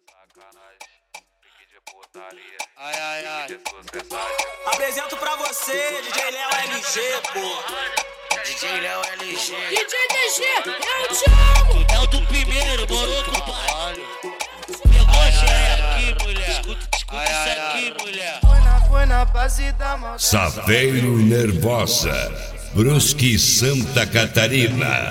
Ai, ai, ai. Apresento pra você, DJ Léo LG, pô. DJ Léo LG. DJ DG, eu te amo. É o do primeiro, morou com o pai. Pegou a xereca aqui, mulher. Escuta isso aqui, mulher. Foi na base da maldade. Saveiro Nervosa, Brusque, Santa Catarina.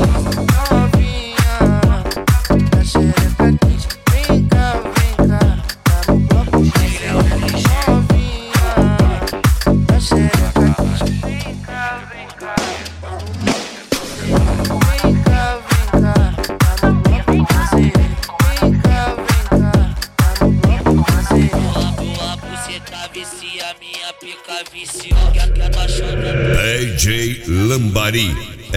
Vicia, minha pica viciou, que apaixona. DJ Lambari,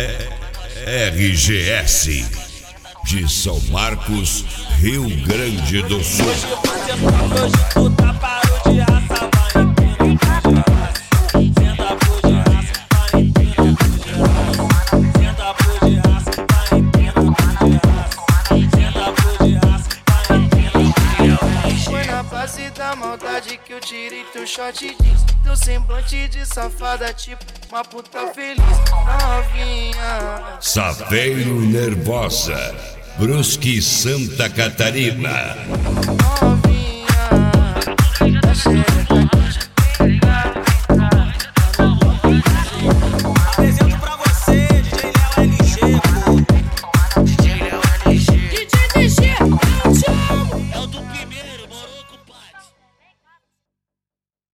RGS, de São Marcos, Rio Grande do Sul. Hoje tu tá parou de raça, vai empina. Senta por de raça, vai empina. Senta por de raça, vai empina. Senta por de raça, vai empina. Foi na base da maldade que eu tirei teu short jeans. Teu semblante de safada, tipo uma puta feliz. Novinha. Saveiro Nervosa, Brusque, Santa Catarina. Novinha.